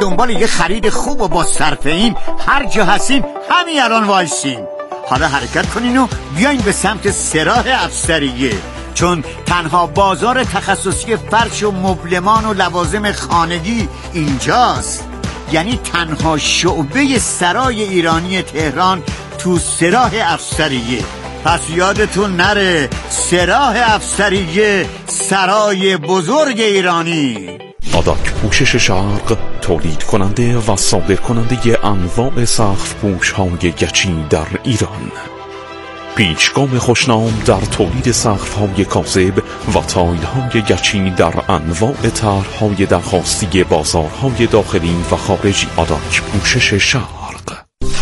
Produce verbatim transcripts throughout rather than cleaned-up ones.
دنبال یه خرید خوب و با صرفه این هر جا هستین همین الان وایسین. حالا حرکت کنین و بیاین به سمت سراح افسریه، چون تنها بازار تخصصی فرش و مبلمان و لوازم خانگی اینجاست. یعنی تنها شعبه سرای ایرانی تهران تو سراح افسریه. پس یادتون نره، سراح افسریه، سرای بزرگ ایرانی. آداک پوشش شرق تولید کننده و صادر کننده انواع سقف پوش های گچی در ایران. پیشگام خوشنام در تولید سقف های کاذب و تایل های گچی در انواع طرح های درخواستی بازارهای داخلی و خارجی. آداک پوشش شرق.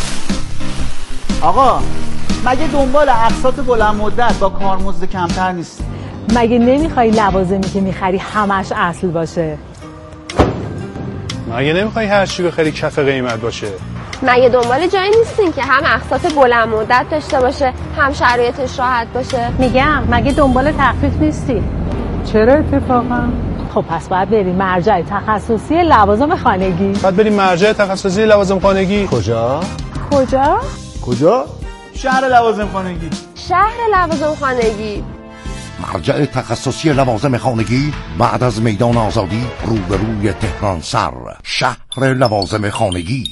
آقا مگه دنبال اقساط بلند مدت با کارمزد کمتر نیست؟ مگه نمیخوای لوازمی که میخری همش اصل باشه؟ مگه نمیخوای هر چی بخری کف قیمت باشه؟ مگه دنبال جایی نیستین که هم اقساط بلند مدت داشته باشه هم شرایطش راحت باشه؟ میگم مگه دنبال تخفیف نیستی؟ چرا اتفاقا؟ خب پس باید بریم مرجع تخصصی لوازم خانگی. باید بریم مرجع تخصصی لوازم خانگی. کجا؟ کجا؟ کجا؟ شهر لوازم خانگی. شهر لوازم خانگی. مرجع تخصصی لوازم خانگی بعد از میدان آزادی روبروی تهران سر. شهر لوازم خانگی.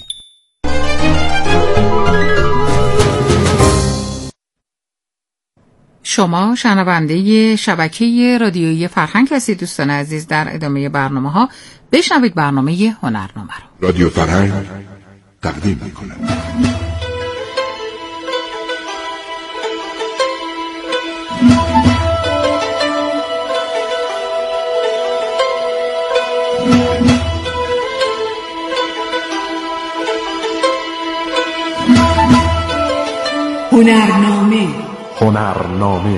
شما شنونده شبکه رادیویی فرهنگ هستید دوستان عزیز. در ادامه برنامه ها بشنوید برنامه هنرنامه رو. رادیو فرهنگ تقدیم می‌کند. هنرنامه. هنرنامه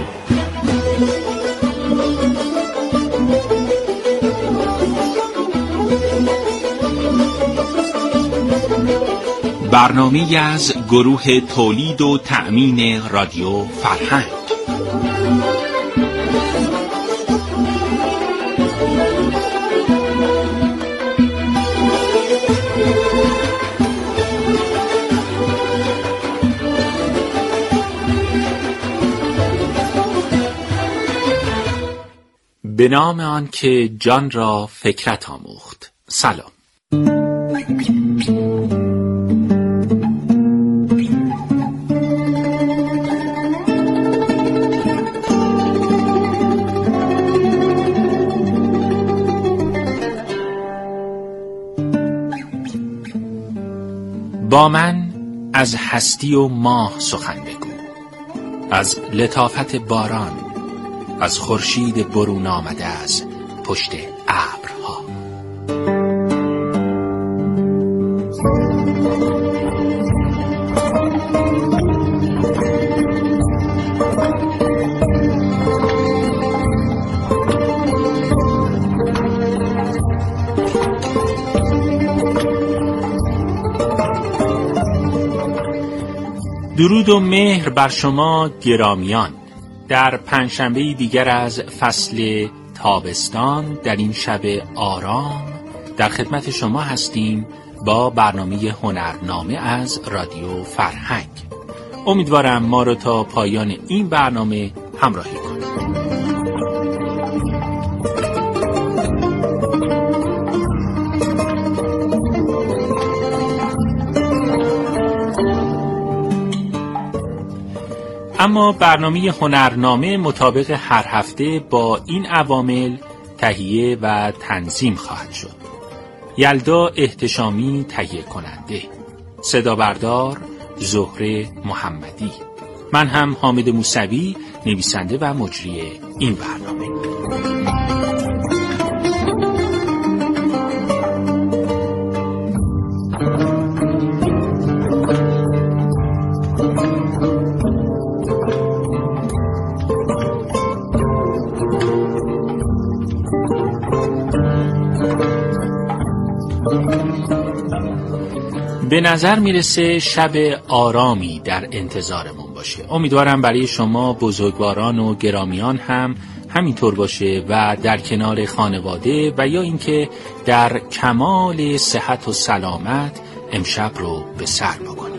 برنامه‌ای از گروه تولید و تأمین رادیو فرهنگ. به نام آن که جان را فکرت آموخت. سلام. با من از هستی و ماه سخن بگو، از لطافت باران، از خورشید برون آمده از پشت ابرها. درود و مهر بر شما گرامیان. در پنجشنبه دیگر از فصل تابستان در این شب آرام در خدمت شما هستیم با برنامه هنرنامه از رادیو فرهنگ. امیدوارم ما رو تا پایان این برنامه همراهی کنید. اما برنامه هنرنامه مطابق هر هفته با این عوامل تهیه و تنظیم خواهد شد. یلدا احتشامی تهیه کننده، صدا بردار زهره محمدی، من هم حامد موسوی نویسنده و مجری این برنامه. به نظر میرسه شب آرامی در انتظارمون باشه. امیدوارم برای شما بزرگواران و گرامیان هم همینطور باشه و در کنار خانواده و یا اینکه در کمال صحت و سلامت امشب رو به سر بکنید.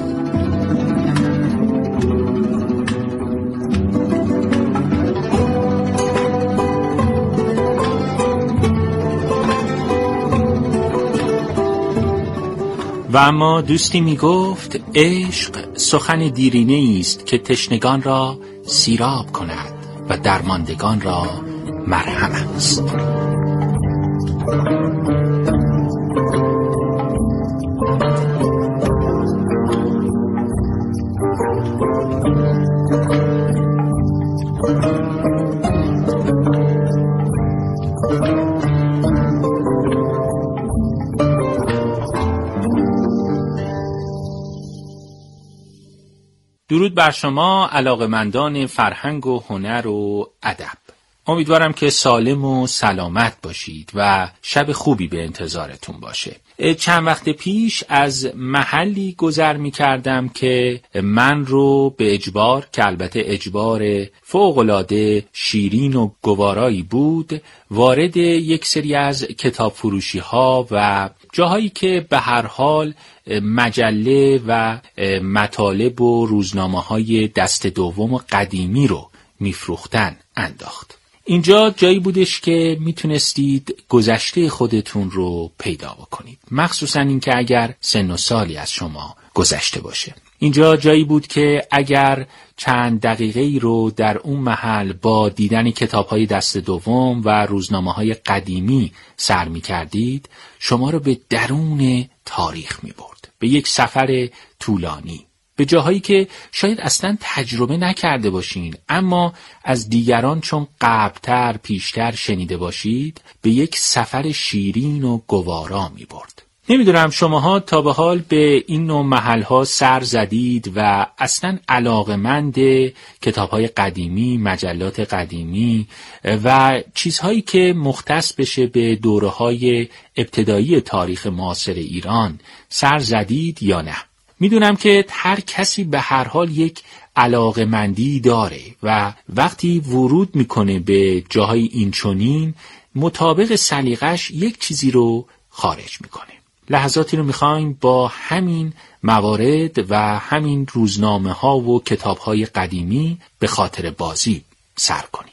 و اما دوستی می گفت عشق سخن دیرینه است که تشنگان را سیراب کند و درماندگان را مرهم است. درود بر شما علاقه‌مندان فرهنگ و هنر و ادب. امیدوارم که سالم و سلامت باشید و شب خوبی به انتظارتون باشه. چند وقت پیش از محلی گذر می کردم که من رو به اجبار، که البته اجبار فوق‌العاده شیرین و گوارایی بود، وارد یک سری از کتاب فروشی ها و جاهایی که به هر حال مجله و مطالب و روزنامه های دست دوم و قدیمی رو میفروختن انداخت. اینجا جایی بودش که میتونستید گذشته خودتون رو پیدا بکنید، مخصوصا اینکه اگر سن و سالی از شما گذشته باشه. اینجا جایی بود که اگر چند دقیقه ای رو در اون محل با دیدن کتاب‌های دست دوم و روزنامه‌های قدیمی سر می‌کردید، شما رو به درون تاریخ می‌برد، به یک سفر طولانی، به جاهایی که شاید اصلا تجربه نکرده باشین، اما از دیگران چون قبل‌تر پیشتر شنیده باشید، به یک سفر شیرین و گوارا می‌برد. نمیدونم شماها تا به حال به این نوع محل‌ها سر زدید و اصلا علاقه‌مند کتاب‌های قدیمی، مجلات قدیمی و چیزهایی که مختص بشه به دوره‌های ابتدایی تاریخ معاصر ایران سر زدید یا نه؟ میدونم که هر کسی به هر حال یک علاقه‌مندی داره و وقتی ورود میکنه به جاهای اینچنین مطابق سلیقش یک چیزی رو خارج میکنه. لحظاتی رو میخوایم با همین موارد و همین روزنامه ها و کتاب های قدیمی به خاطر بازی سر کنیم.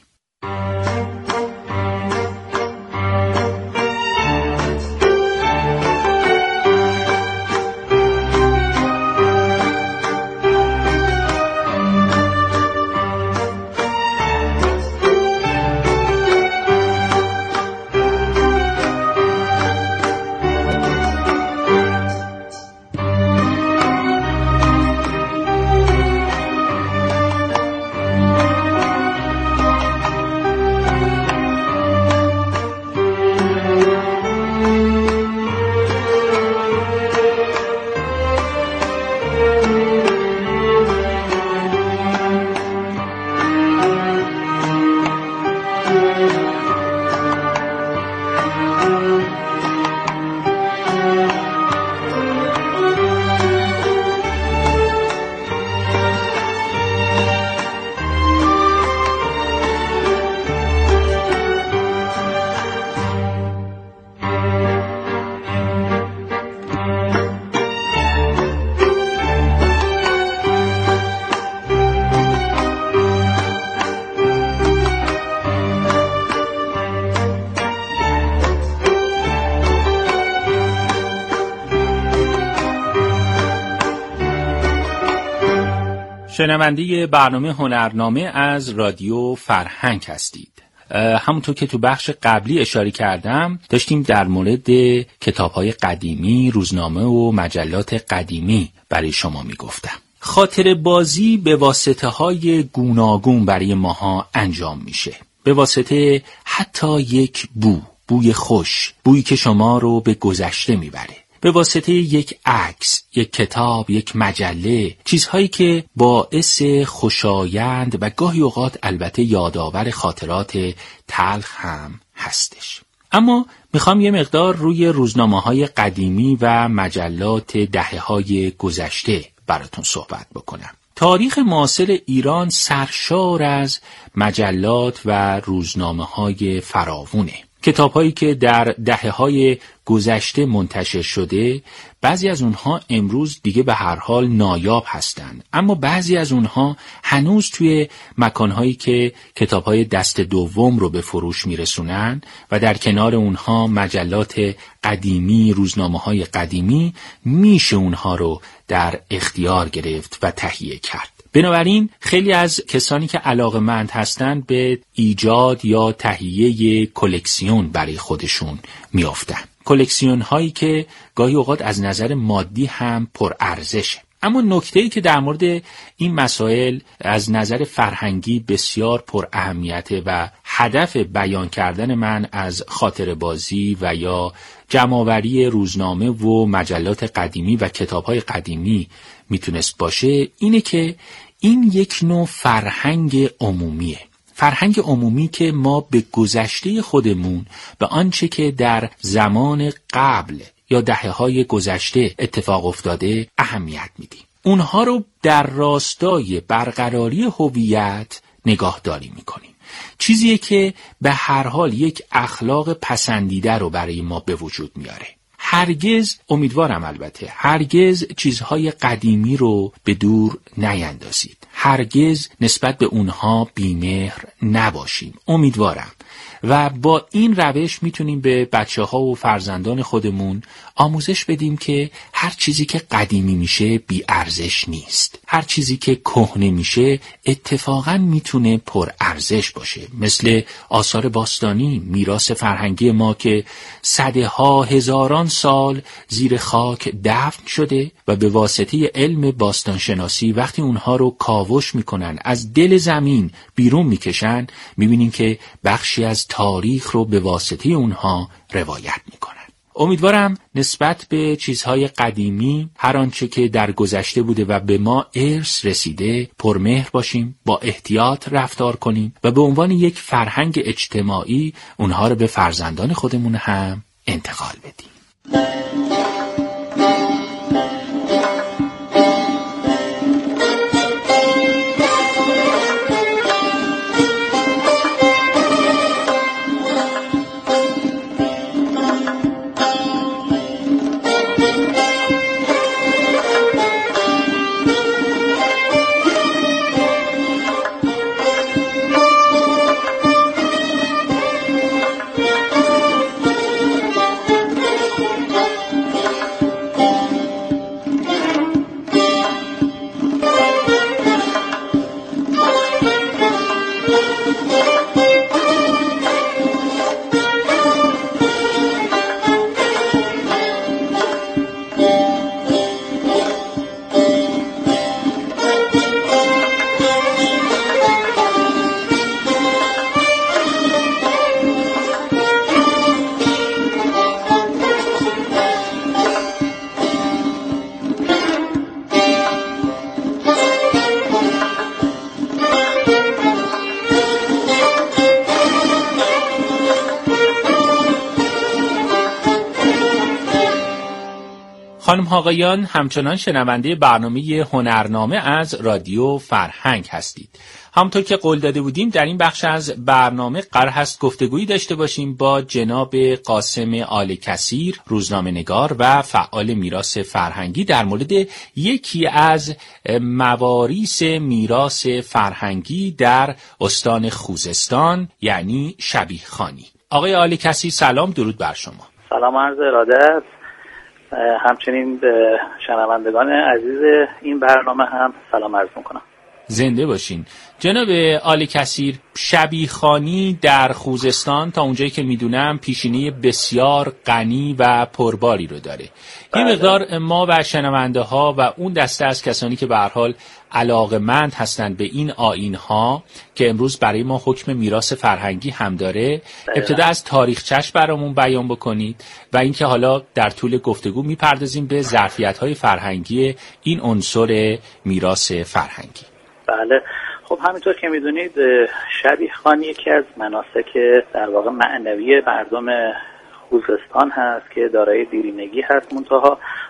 شنونده برنامه هنرنامه از رادیو فرهنگ هستید. همونطور که تو بخش قبلی اشاره کردم داشتیم در مورد کتاب‌های قدیمی، روزنامه و مجلات قدیمی برای شما میگفتم. خاطر بازی به واسطه های گوناگون برای ماها انجام میشه، به واسطه حتی یک بو، بوی خوش، بویی که شما رو به گذشته میبره، به واسطه یک عکس، یک کتاب، یک مجله، چیزهایی که باعث خوشایند و گاهی اوقات البته یادآور خاطرات تلخ هم هستش. اما میخوام یه مقدار روی روزنامه‌های قدیمی و مجلات دهه‌های گذشته براتون صحبت بکنم. تاریخ معاصر ایران سرشار از مجلات و روزنامه‌های فراوونه. کتاب‌هایی که در دهه‌های گذشته منتشر شده، بعضی از اونها امروز دیگه به هر حال نایاب هستند، اما بعضی از اونها هنوز توی مکان‌هایی که کتاب‌های دست دوم رو به فروش میرسونن و در کنار اونها مجلات قدیمی، روزنامه‌های قدیمی، میشه اونها رو در اختیار گرفت و تهیه کرد. بنابراین خیلی از کسانی که علاقه‌مند هستند به ایجاد یا تهیه کلکسیون برای خودشون میافتن. کلکسیون هایی که گاهی اوقات از نظر مادی هم پر ارزشه. اما نکته‌ای که در مورد این مسائل از نظر فرهنگی بسیار پر اهمیته و هدف بیان کردن من از خاطره بازی و یا جمع‌آوری روزنامه و مجلات قدیمی و کتاب‌های قدیمی میتونست باشه، اینه که این یک نوع فرهنگ عمومیه. فرهنگ عمومی که ما به گذشته خودمون، به آنچه که در زمان قبل یا دهه‌های گذشته اتفاق افتاده اهمیت میدیم. اونها رو در راستای برقراری هویت نگاهداری میکنیم. چیزیه که به هر حال یک اخلاق پسندیده رو برای ما به وجود میاره. هرگز، امیدوارم البته، هرگز چیزهای قدیمی رو به دور نیندازید. هرگز نسبت به اونها بی‌مهر نباشیم. امیدوارم و با این روش میتونیم به بچه ها و فرزندان خودمون آموزش بدیم که هر چیزی که قدیمی میشه بی ارزش نیست. هر چیزی که کهنه میشه اتفاقا میتونه پر ارزش باشه، مثل آثار باستانی، میراث فرهنگی ما که صده ها هزاران سال زیر خاک دفن شده و به واسطه علم باستانشناسی وقتی اونها رو کاوش میکنن، از دل زمین بیرون میکشن، میبینیم که بخشی از تاریخ رو به واسطه اونها روایت میکنن. امیدوارم نسبت به چیزهای قدیمی، هر آنچه که در گذشته بوده و به ما ارث رسیده، پرمهر باشیم، با احتیاط رفتار کنیم و به عنوان یک فرهنگ اجتماعی اونها رو به فرزندان خودمون هم انتقال بدیم. خانم آقایان، همچنان شنونده برنامه هنرنامه از رادیو فرهنگ هستید. همونطور که قول داده بودیم در این بخش از برنامه قرار هست گفتگویی داشته باشیم با جناب قاسم آل کثیر، روزنامه‌نگار و فعال میراث فرهنگی، در مورد یکی از مواریث میراث فرهنگی در استان خوزستان، یعنی شبیخوانی. آقای آل کثیر سلام، درود بر شما. سلام عرض ارادت، همچنین به شنوندگان عزیز این برنامه هم سلام عرض میکنم. زنده باشین. جناب آل کثیر، شبیخوانی در خوزستان تا اونجایی که میدونم پیشینه بسیار غنی و پرباری رو داره. یه مقدار ما و شنونده ها و اون دسته از کسانی که به هر حال علاقه‌مند هستند به این آیین‌ها که امروز برای ما حکم میراث فرهنگی هم داره، ابتدا از تاریخچه‌اش برامون بیان بکنید و اینکه حالا در طول گفتگو میپردازیم به ظرفیت‌های فرهنگی این عنصر میراث فرهنگی. بله، خب همینطور که میدونید شبیخوانی یکی از مناسک در واقع معنوی مردم خوزستان هست که دارای دیرینگی هست، منتها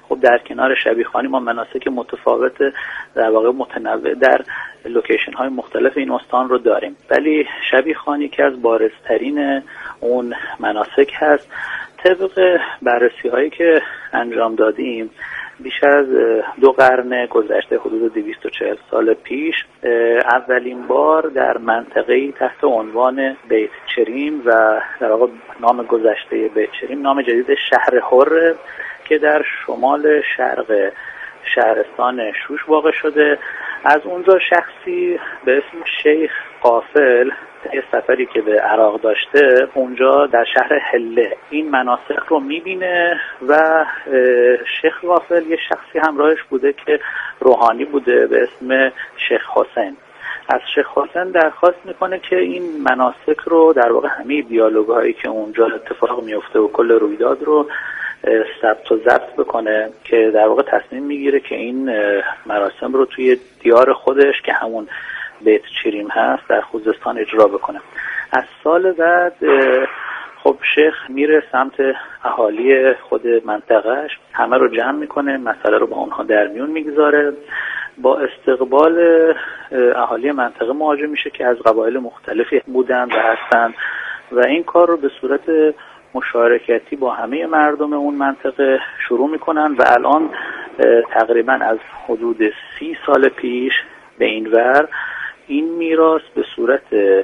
خب در کنار شبیخوانی ما مناسک متفاوت در واقع متنوع در لوکیشن های مختلف این استان رو داریم، ولی شبیخوانی که از بارزترین اون مناسک هست. طبق بررسی هایی که انجام دادیم بیش از دو قرن گذشته، حدود دویست و چهل سال پیش، اولین بار در منطقه‌ای تحت عنوان بیت چریم و در واقع نام گذشته بیت چریم نام جدید شهر حر که در شمال شرق شهرستان شوش واقع شده. از اونجا شخصی به اسم شیخ غافل یه سفری که به عراق داشته اونجا در شهر حله این مناسک رو میبینه و شیخ غافل یه شخصی همراهش بوده که روحانی بوده به اسم شیخ حسین. از شیخ حسین درخواست میکنه که این مناسک رو در واقع همه دیالوگ‌هایی که اونجا اتفاق میفته و کل رویداد رو ثبت و ضبط بکنه، که در واقع تصمیم میگیره که این مراسم رو توی دیار خودش که همون بیت چریم هست در خوزستان اجرا بکنه. از سال بعد خب شیخ میره سمت اهالی خود منطقهش، همه رو جمع میکنه، مسئله رو با اونها در میون میگذاره، با استقبال اهالی منطقه مواجه میشه که از قبایل مختلفی بودن و هستن و این کار رو به صورت مشارکتی با همه مردم اون منطقه شروع میکنن و الان تقریبا از حدود سی سال پیش به این ور این میراث به صورت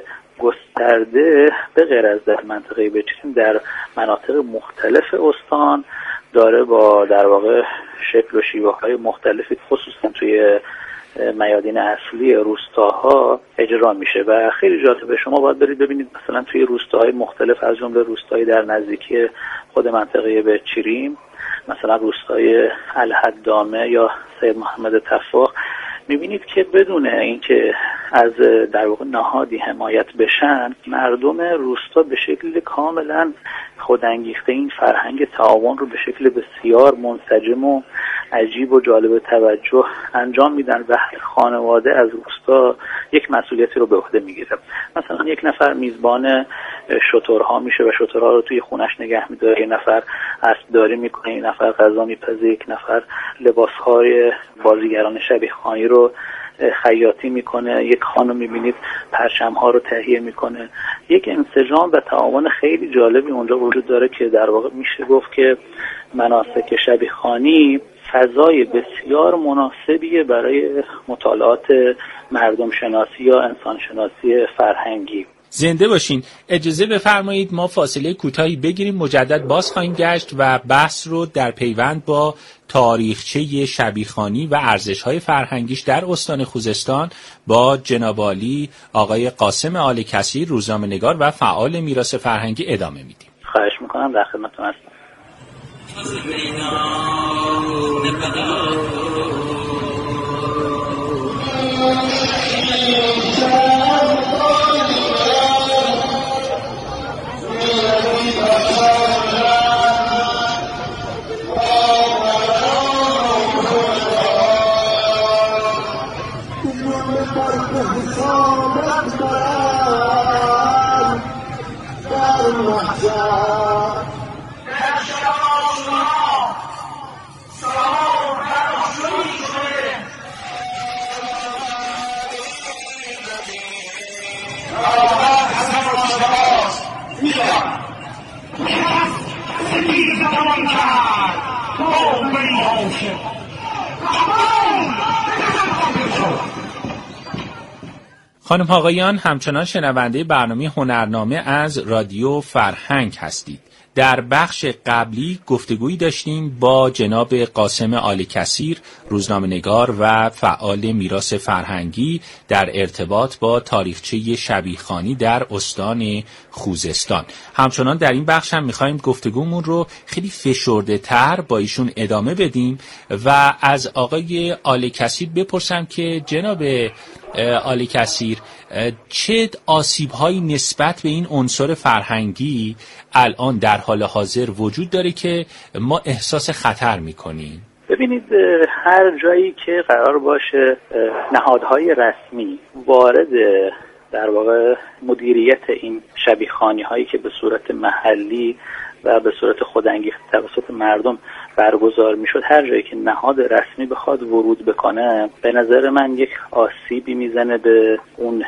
گسترده به غیر از در منطقه بچریم در مناطق مختلف استان داره با در واقع شکل و شیوه های مختلفی خصوصا توی میادین اصلی روستاها اجرا میشه و خیلی جالبه. شما باید برید ببینید مثلا توی روستاهای مختلف از جمله روستایی در نزدیکی خود منطقه بچریم، مثلا روستای الحدامه یا سید محمد تفاق، میبینید که بدون اینکه از در واقع نهادی حمایت بشن مردم روستا به شکل کاملا خودانگیخته این فرهنگ تعاون رو به شکل بسیار منسجم و عجیب و جالب توجه انجام میدن و هر خانواده از روستا یک مسئولیتی رو به عهده میگیره. مثلا یک نفر میزبان شترها میشه و شترها رو توی خونش نگه میداره، یک نفر اسبداری میکنه، یک نفر غذا میپزه، یک نفر لباسهای بازیگران شبیخوانی رو خیاطی میکنه، یک خانم میبینید پرچم ها رو تهیه میکنه. یک انسجام و تعاون خیلی جالبی اونجا وجود داره که در واقع میشه گفت که مناسک شبیخوانی فضای بسیار مناسبیه برای مطالعات مردم شناسی یا انسان شناسی فرهنگی. زنده باشین. اجازه بفرمایید ما فاصله کوتاهی بگیریم، مجدد باز خواهیم گشت و بحث رو در پیوند با تاریخچه شبیخوانی و ارزش‌های فرهنگیش در استان خوزستان با جناب عالی آقای قاسم آل کثیر، روزنامه‌نگار و فعال میراث فرهنگی ادامه میدیم. خواهش میکنم، در خدمتتون هستم. خانم آقایان، همچنان شنونده برنامه هنرنامه از رادیو فرهنگ هستید. در بخش قبلی گفتگویی داشتیم با جناب قاسم آل کثیر، روزنامه‌نگار و فعال میراث فرهنگی در ارتباط با تاریخچه شبیخوانی در استان خوزستان. همچنان در این بخش هم می‌خوایم گفتگومون رو خیلی فشرده‌تر با ایشون ادامه بدیم و از آقای آل کثیر بپرسم که جناب آل کثیر چه آسیب‌هایی نسبت به این عنصر فرهنگی الان در حال حاضر وجود داره که ما احساس خطر می‌کنیم؟ ببینید، هر جایی که قرار باشه نهادهای رسمی وارد در واقع مدیریت این شبیخوانی هایی که به صورت محلی و به صورت خودانگیخته توسط مردم برگزار میشد، هر جایی که نهاد رسمی بخواد ورود بکنه، به نظر من یک آسیبی میزنه به اون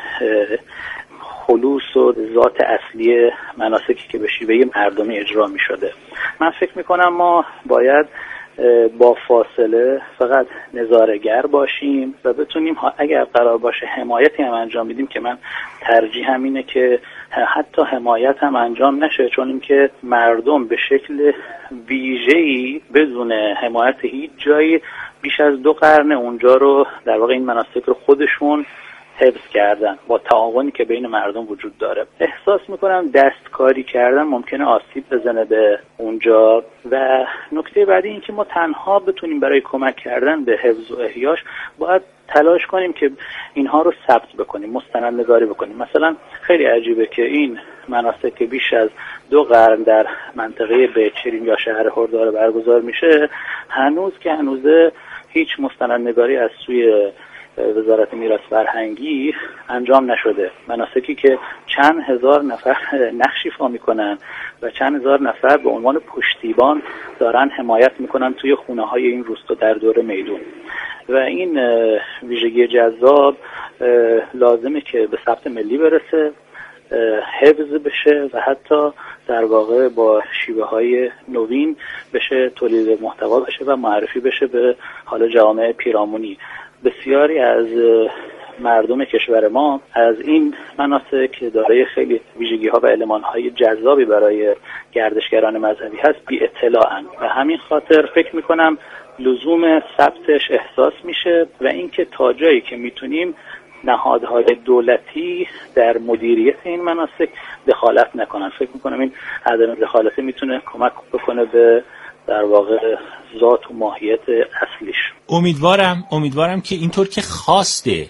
خلوص و ذات اصلی مناسکی که به شیوه مردمی اجرا میشده. من فکر میکنم ما باید با فاصله فقط نظاره‌گر باشیم و بتونیم اگر قرار باشه حمایتی هم انجام بدیم، که من ترجیحم اینه که حتی حمایت هم انجام نشه، چون اینکه مردم به شکل ویژه‌ای بدون حمایت هیچ جایی بیش از دو قرن اونجا رو در واقع این مناسک رو خودشون حفظ کردن با تعاونی که بین مردم وجود داره. احساس میکنم دستکاری کردن ممکنه آسیب بزنه به اونجا. و نکته بعدی این که ما تنها بتونیم برای کمک کردن به حفظ و احیاش باید تلاش کنیم که اینها رو ثبت بکنیم، مستندنگاری بکنیم. مثلا خیلی عجیبه که این مناسک که بیش از دو قرن در منطقه بیت‌شیرین یا شهر هردار برگزار میشه، هنوز که هنوزه هیچ مستندنگاری از سوی وزارت میراث فرهنگی انجام نشده. مناسکی که چند هزار نفر نقش ایفا میکنن و چند هزار نفر به عنوان پشتیبان دارن حمایت میکنن توی خونه های این روستا در دور میدون. و این ویژگی جذاب لازمه که به ثبت ملی برسه، حفظ بشه و حتی در واقع با شیوه های نوین بشه تولید محتوا بشه و معرفی بشه به حال جامعه پیرامونی. بسیاری از مردم کشور ما از این مناسک که دارای خیلی ویژگی ها و المان های جذابی برای گردشگران مذهبی هست بی اطلاعن و همین خاطر فکر میکنم لزوم ثبتش احساس میشه و اینکه تا جایی که میتونیم نهادهای دولتی در مدیریت این مناسک دخالت نکنن. فکر میکنم این عدم دخالت میتونه کمک بکنه به در واقع ذات و ماهیت اصلیش. امیدوارم امیدوارم که اینطور که خواسته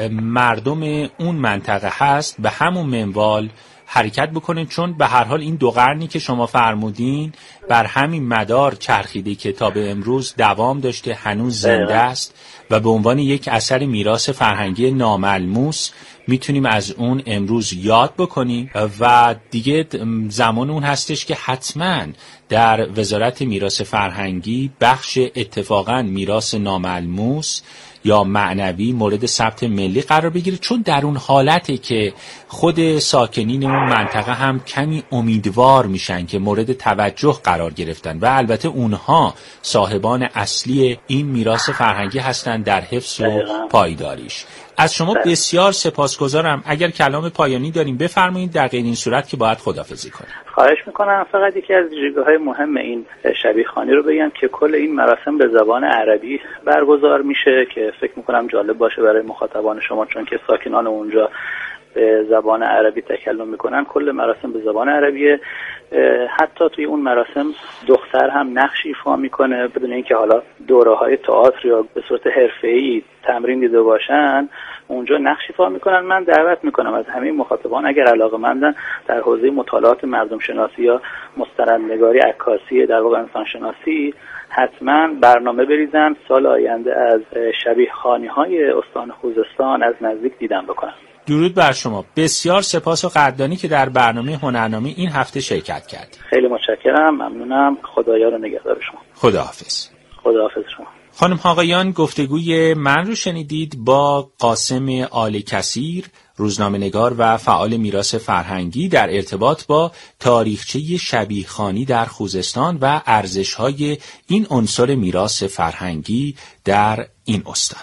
مردم اون منطقه هست به همون منوال حرکت بکنه، چون به هر حال این دو قرنی که شما فرمودین بر همین مدار چرخیده که تا به امروز دوام داشته، هنوز زنده است و به عنوان یک اثر میراث فرهنگی ناملموس میتونیم از اون امروز یاد بکنیم و دیگه زمان اون هستش که حتما در وزارت میراث فرهنگی بخش اتفاقا میراث ناملموس یا معنوی مورد ثبت ملی قرار بگیره، چون در اون حالته که خود ساکنین اون منطقه هم کمی امیدوار میشن که مورد توجه قرار گرفتن و البته اونها صاحبان اصلی این میراث فرهنگی هستن در حفظ و پایداریش. از شما بسیار سپاسگزارم. اگر کلام پایانی داریم بفرمایید، در غیر این صورت که باید خداحافظی کنیم. خواهش میکنم. فقط یکی از ویژگی‌های مهم این شبیخوانی رو بگم که کل این مراسم به زبان عربی برگزار میشه که فکر میکنم جالب باشه برای مخاطبان شما، چون که ساکنان اونجا به زبان عربی تکلم میکنن. کل مراسم به زبان عربیه. حتی توی اون مراسم دختر هم نقش ایفا میکنه بدون اینکه حالا دوره‌های تئاتر یا به صورت حرفه‌ای تمرین دیده باشن، اونجا نقش ایفا میکنن. من دعوت میکنم از همه مخاطبان اگر علاقه‌مندن در حوزه مطالعات مردم شناسی یا مستندنگاری عکاسی در واقع انسان شناسی، حتما برنامه بریزن سال آینده از شبیخوانی‌های استان خوزستان از نزدیک دیدن بکنن. درود بر شما. بسیار سپاس و قدردانی که در برنامه هنرنامه این هفته شرکت کردید. خیلی متشکرم. ممنونم. خدایا رو نگهدار شما. خداحافظ. خداحافظ شما. خانم آقایان، گفتگوی من رو شنیدید با قاسم آل کثیر، روزنامه‌نگار و فعال میراث فرهنگی در ارتباط با تاریخچه شبیخوانی در خوزستان و ارزش‌های این عنصر میراث فرهنگی در این استان.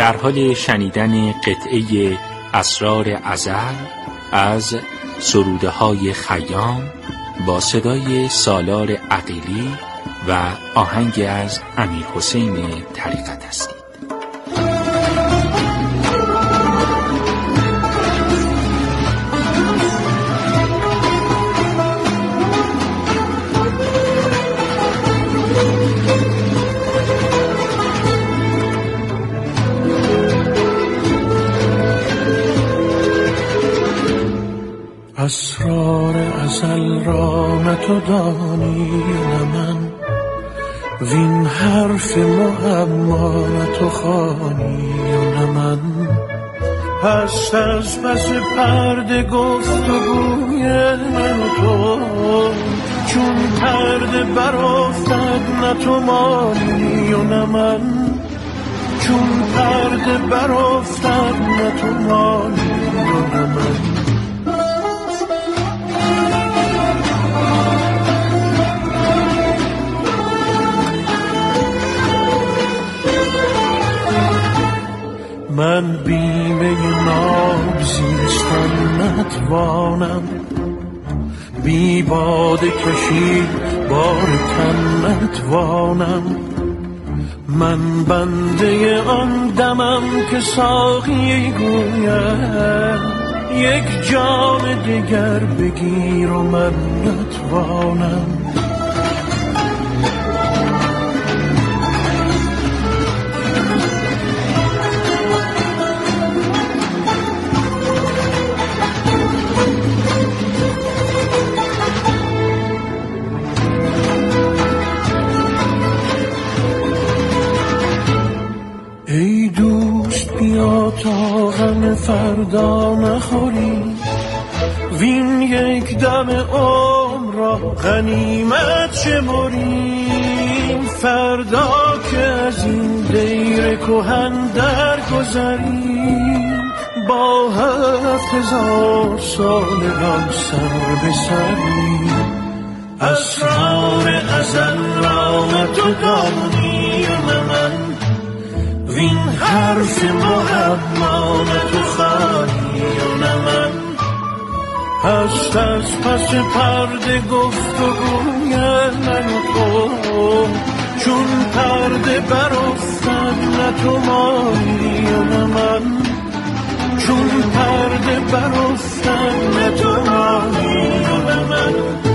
در حال شنیدن قطعه اسرار ازل از سروده های خیام با صدای سالار عقیلی و آهنگ از امیر حسین طریقت هستید. اسرار ازل را نه تو دانی نه من، وین حرف معما نه تو خوانی نه من. هست از پس پرده گفت و گوی من و تو، چون پرده برافتد نه تو مانی و نه من، چون پرده برافتد نه تو مانی و نه من. من بیمه ناب زیستن نتوانم، بی باده کشید بار تن نتوانم. من بنده آن دمم که ساقی گوید، یک جام دیگر بگیر و من نتوانم. ای دوست بیا تا غم فردا نخوری، وین یک دم عمر را غنیمت شمریم. فردا که از این دیر کهن درگذریم، با هفت هزار سالگان سر به سریم. اسرار ازل را نه تو دانی نه من، وین حرف معما نه تو خوانی و نه من. هست از پس پرده گفت و گوی من و تو، چون پرده برافتد نه تو مانی و نه من، چون پرده برافتد نه تو مانی و نه من.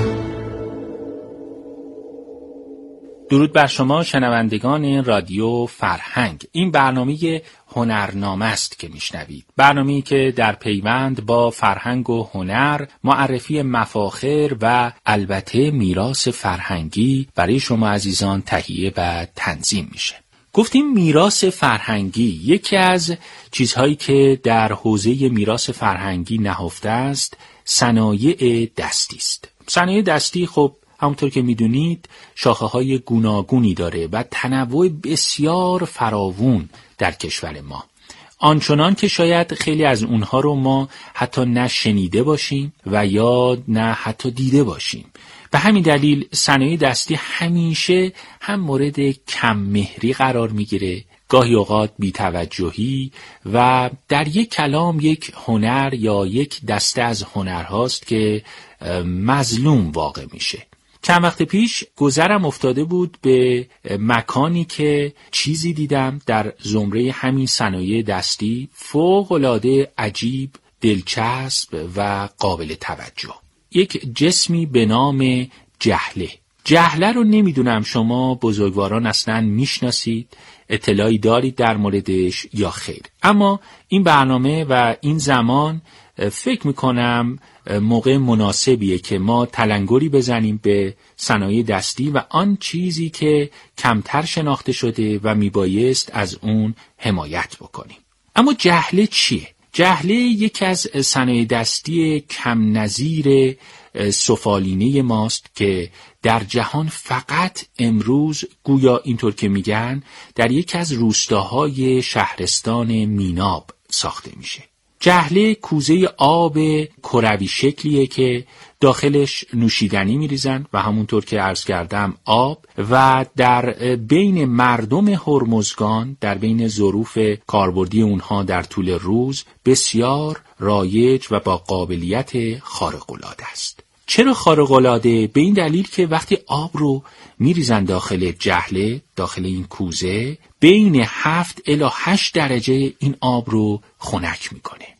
درود بر شما شنوندگان رادیو فرهنگ. این برنامه هنرنامه است که میشنوید، برنامه‌ای که در پیوند با فرهنگ و هنر معرفی مفاخر و البته میراث فرهنگی برای شما عزیزان تهیه و تنظیم میشه. گفتیم میراث فرهنگی یکی از چیزهایی که در حوزه میراث فرهنگی نهفته است صنایع دستی است. صنایع دستی خب همونطور که میدونید شاخه های گوناگونی داره و تنوع بسیار فراوون در کشور ما، آنچنان که شاید خیلی از اونها رو ما حتی نه شنیده باشیم و یا نه حتی دیده باشیم. به همین دلیل صنایع دستی همیشه هم مورد کم مهری قرار میگیره، گاهی اوقات بی‌توجهی و در یک کلام یک هنر یا یک دسته از هنرهاست که مظلوم واقع میشه. چند وقت پیش گذرم افتاده بود به مکانی که چیزی دیدم در زمره همین صنایع دستی فوق‌العاده عجیب، دلچسب و قابل توجه. یک جسمی به نام جهله. جهله رو نمیدونم شما بزرگواران اصلاً میشناسید، اطلاعی دارید در موردش یا خیر. اما این برنامه و این زمان فکر میکنم موقع مناسبیه که ما تلنگری بزنیم به صنایع دستی و آن چیزی که کمتر شناخته شده و میبایست از اون حمایت بکنیم. اما جهله چیه؟ جهله یکی از صنایع دستی کم نظیر سفالینه ماست که در جهان فقط امروز گویا اینطور که میگن در یکی از روستاهای شهرستان میناب ساخته میشه. جهله کوزه آب کروی شکلیه که داخلش نوشیدنی میریزن و همونطور که عرض کردم آب، و در بین مردم هرمزگان، در بین ظروف کاربردی اونها در طول روز بسیار رایج و با قابلیت خارق‌العاده است. چرا خارق‌العاده؟ به این دلیل که وقتی آب رو میریزن داخل جهله، داخل این کوزه، بین هفت الی هشت درجه این آب رو خنک میکنه.